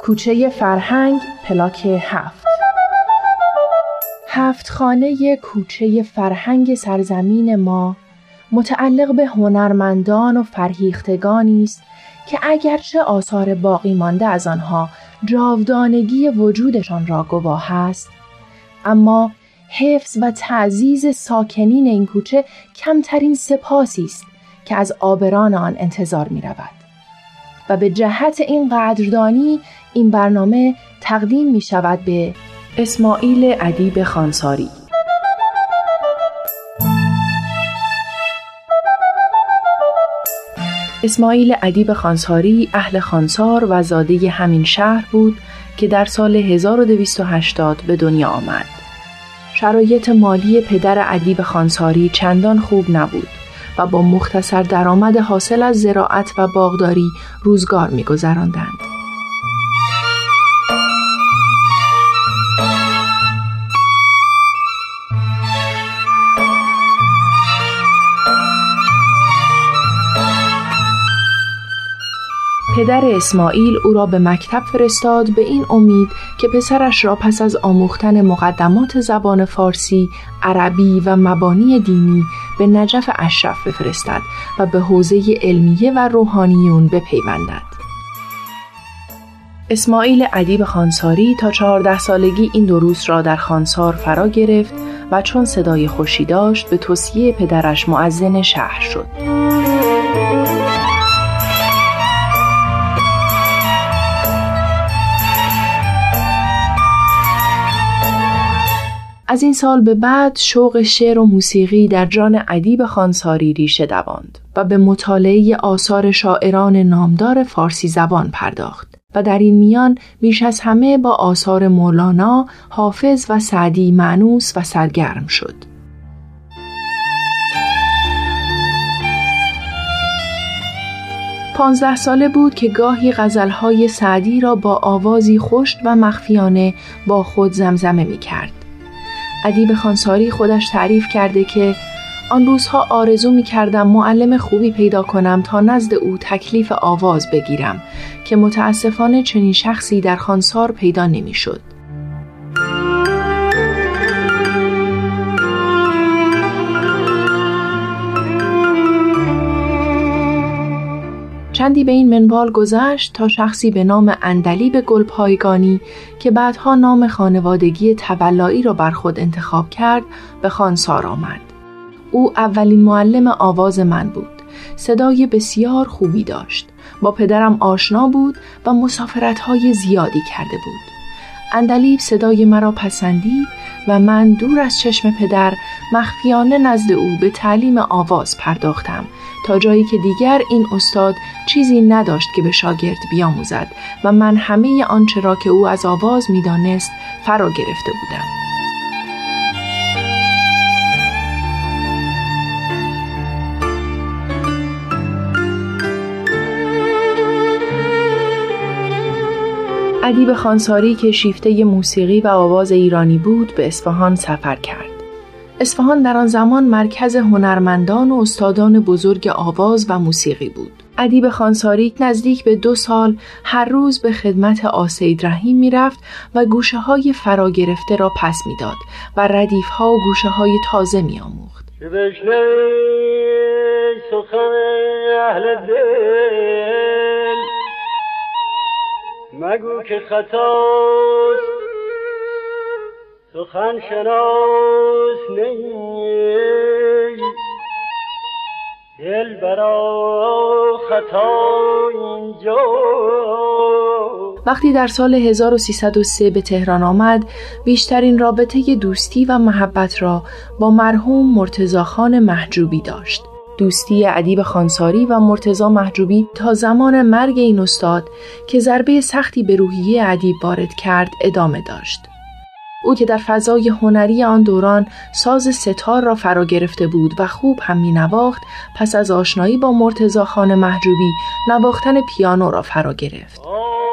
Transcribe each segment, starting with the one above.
کوچه فرهنگ پلاک 7. 7 خانه کوچه فرهنگ سرزمین ما متعلق به هنرمندان و فرهیختگانی است که اگرچه آثار باقی مانده از آنها جاودانگی وجودشان را گواه است، اما حفظ و تعزیز ساکنین این کوچه کمترین سپاسی است که از آبران آن انتظار می رود. و به جهت این قدردانی این برنامه تقدیم می شود به اسماعیل ادیب خانساری. اسماعیل ادیب خانساری اهل خانسار و زاده همین شهر بود که در سال 1280 به دنیا آمد. شرایط مالی پدر ادیب خانساری چندان خوب نبود و با مختصر درآمد حاصل از زراعت و باغداری روزگار می‌گذراندند. پدر اسماعیل او را به مکتب فرستاد به این امید که پسرش را پس از آموختن مقدمات زبان فارسی، عربی و مبانی دینی به نجف اشرف بفرستد و به حوزه علمیه و روحانیون بپیوندد. اسماعیل ادیب خانساری تا 14 سالگی این دروس را در خانسار فرا گرفت و چون صدای خوشی داشت به توصیه پدرش مؤذن شهر شد. از این سال به بعد شوق شعر و موسیقی در جان ادیب خانساری ریشه دواند و به مطالعه آثار شاعران نامدار فارسی زبان پرداخت و در این میان بیش از همه با آثار مولانا، حافظ و سعدی مانوس و سرگرم شد. پانزده ساله بود که گاهی غزلهای سعدی را با آوازی خشک و مخفیانه با خود زمزمه می کرد. ادیب خانساری خودش تعریف کرده که آن روزها آرزو می کردم معلم خوبی پیدا کنم تا نزد او تکلیف آواز بگیرم که متاسفانه چنین شخصی در خانسار پیدا نمی شد. چندی به این منوال گذشت تا شخصی به نام عندلیب گلپایگانی که بعدها نام خانوادگی تولایی را بر خود انتخاب کرد به خانسار آمد. او اولین معلم آواز من بود. صدای بسیار خوبی داشت. با پدرم آشنا بود و مسافرت‌های زیادی کرده بود. عندلیب صدای مرا پسندید و من دور از چشم پدر مخفیانه نزد او به تعلیم آواز پرداختم تا جایی که دیگر این استاد چیزی نداشت که به شاگرد بیاموزد و من همه آنچه را که او از آواز می‌دانست فرا گرفته بودم. ادیب خانساری که شیفته موسیقی و آواز ایرانی بود به اصفهان سفر کرد. اصفهان در آن زمان مرکز هنرمندان و استادان بزرگ آواز و موسیقی بود. ادیب خانساری نزدیک به 2 سال هر روز به خدمت آسید رحیم می رفت و گوشه های فرا گرفته را پس می داد و ردیف ها و گوشه های تازه می آموخت. سخن اهل دل مگو که خطاست سخن شناس نی دل برا خطا اینجا. وقتی در سال 1303 به تهران آمد بیشترین رابطه دوستی و محبت را با مرحوم مرتضی خان محجوبی داشت. دوستی ادیب خانساری و مرتضی محجوبی تا زمان مرگ این استاد که ضربه سختی به روحیه ادیب وارد کرد ادامه داشت. او که در فضای هنری آن دوران ساز ستار را فرا گرفته بود و خوب هم می نواخت، پس از آشنایی با مرتضی خان محجوبی نواختن پیانو را فرا گرفت.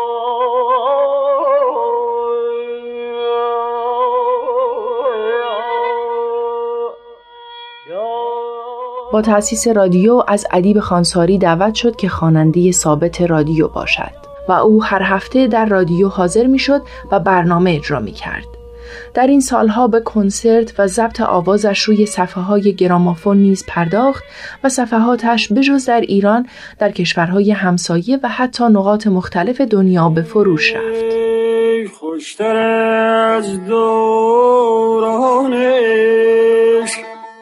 با تأسیس رادیو از ادیب خانساری دعوت شد که خواننده ثابت رادیو باشد و او هر هفته در رادیو حاضر میشد و برنامه اجرا میکرد. در این سالها به کنسرت و ضبط آوازش روی صفحه‌های گرامافون نیز پرداخت و صفحاتش بجز در ایران در کشورهای همسایه و حتی نقاط مختلف دنیا به فروش رفت. خوشتر از دوران عشق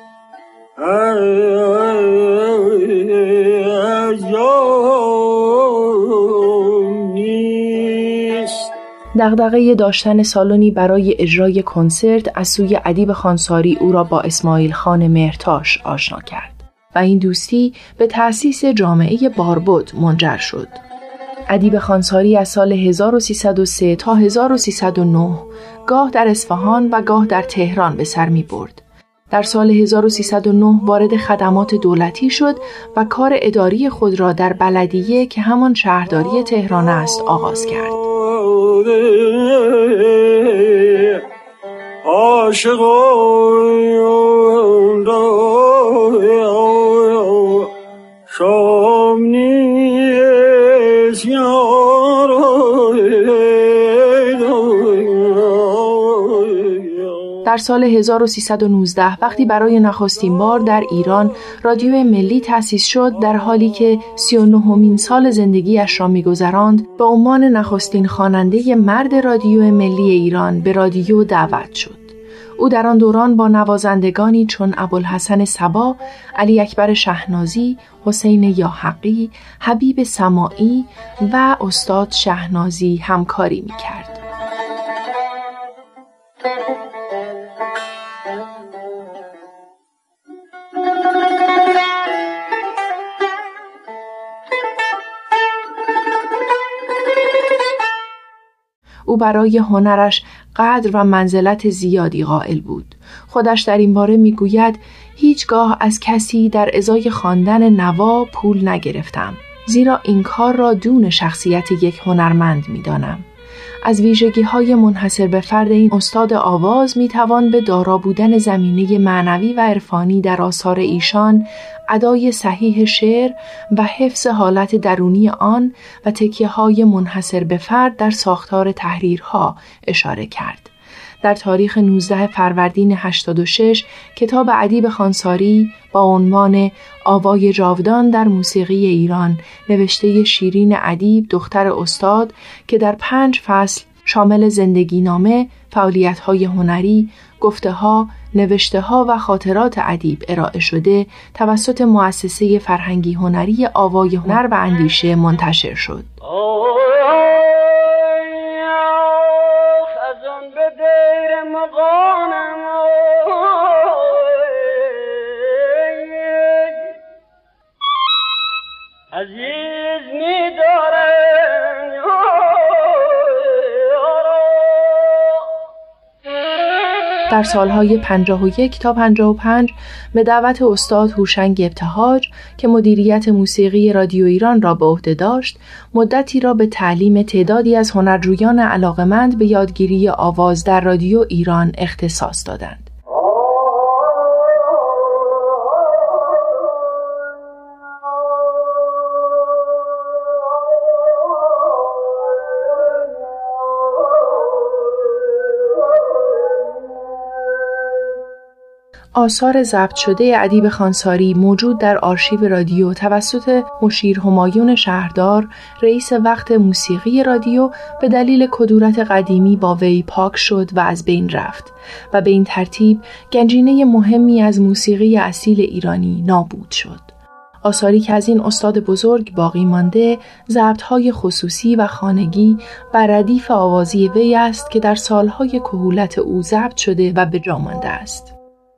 دغدغه داشتن سالنی برای اجرای کنسرت از سوی ادیب خانساری او را با اسماعیل خان مهرتاش آشنا کرد و این دوستی به تأسیس جامعه باربد منجر شد. ادیب خانساری از سال 1303 تا 1309 گاه در اصفهان و گاه در تهران به سر می برد. در سال 1309 وارد خدمات دولتی شد و کار اداری خود را در بلدیه که همان شهرداری تهران است آغاز کرد. در سال 1319 وقتی برای نخستین بار در ایران رادیو ملی تأسیس شد، در حالی که 39مین سال زندگیش را می‌گذراند، به عنوان نخستین خواننده مرد رادیو ملی ایران به رادیو دعوت شد. او در آن دوران با نوازندگانی چون ابوالحسن صبا، علی اکبر شهنازی، حسین یاحقی، حبیب سماعی و استاد شهنازی همکاری می‌کرد. او برای هنرش قدر و منزلت زیادی قائل بود. خودش در این باره میگوید هیچگاه از کسی در ازای خواندن نوا پول نگرفتم، زیرا این کار را دون شخصیت یک هنرمند میدانم. از ویژگی‌های منحصر به فرد این استاد آواز میتوان به دارا بودن زمینه معنوی و عرفانی در آثار ایشان، ادای صحیح شعر و حفظ حالت درونی آن و تکیه‌های منحصر به فرد در ساختار تحریرها اشاره کرد. در تاریخ 19 فروردین 86 کتاب ادیب خانساری با عنوان آوای جاودان در موسیقی ایران نوشته شیرین ادیب دختر استاد که در 5 فصل شامل زندگی نامه، فعالیت‌های هنری، گفته‌ها، نوشته‌ها و خاطرات ادیب ارائه شده توسط مؤسسه فرهنگی هنری آوای هنر و اندیشه منتشر شد. در سالهای 51 تا 55 به دعوت استاد هوشنگ ابتهاج که مدیریت موسیقی رادیو ایران را به عهده داشت، مدتی را به تعلیم تعدادی از هنرجویان علاقمند به یادگیری آواز در رادیو ایران اختصاص دادند. آثار ضبط شده ادیب خانساری موجود در آرشیو رادیو توسط مشیر همایون شهردار، رئیس وقت موسیقی رادیو، به دلیل کدورت قدیمی با وی پاک شد و از بین رفت و به این ترتیب گنجینه مهمی از موسیقی اصیل ایرانی نابود شد. آثاری که از این استاد بزرگ باقی مانده، ضبط‌های خصوصی و خانگی بر ردیف آوازی وی است که در سالهای کهولت او ضبط شده و به جا مانده است.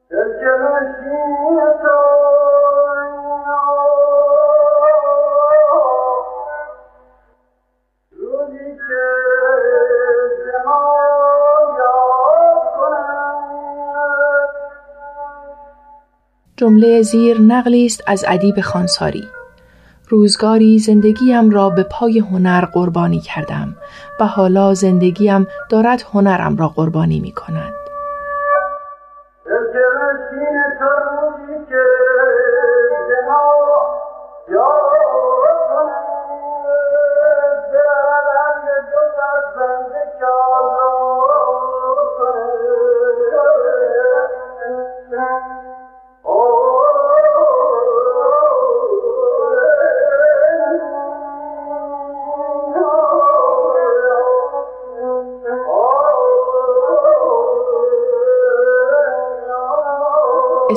جمله زیر نقلی است از ادیب خانساری. روزگاری زندگیم را به پای هنر قربانی کردم و حالا زندگیم دارد هنرم را قربانی می کند.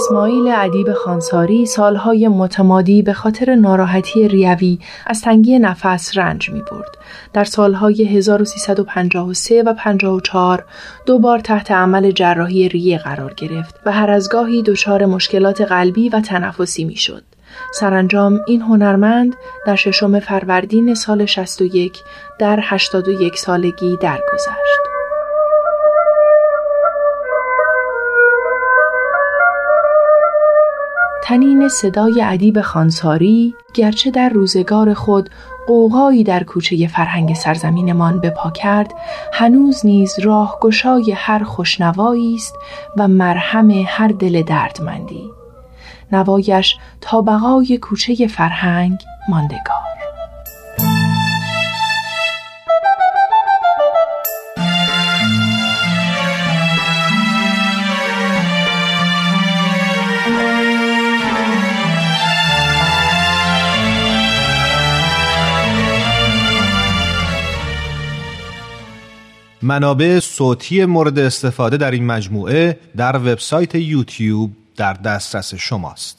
اسماعیل ادیب خانساری سالهای متمادی به خاطر ناراحتی ریوی از تنگی نفس رنج می برد. در سالهای 1353 و 54 دو بار تحت عمل جراحی ریه قرار گرفت و هر از گاهی دچار مشکلات قلبی و تنفسی می شد. سرانجام این هنرمند در 6 فروردین سال 61 در 81 سالگی درگذشت. تنین صدای ادیب خانساری گرچه در روزگار خود غوغایی در کوچه فرهنگ سرزمینمان به پا کرد، هنوز نیز راهگشای هر خوشنوایی است و مرهم هر دل دردمندی. نوایش تا بقای کوچه فرهنگ ماندگار. منابع صوتی مورد استفاده در این مجموعه در وبسایت یوتیوب در دسترس شماست.